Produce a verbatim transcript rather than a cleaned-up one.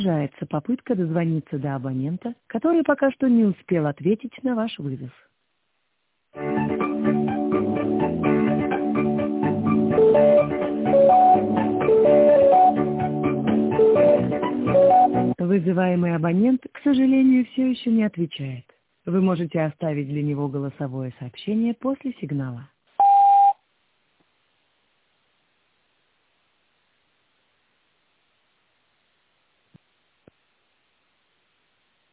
Продолжается попытка дозвониться до абонента, который пока что не успел ответить на ваш вызов. Вызываемый абонент, к сожалению, все еще не отвечает. Вы можете оставить для него голосовое сообщение после сигнала.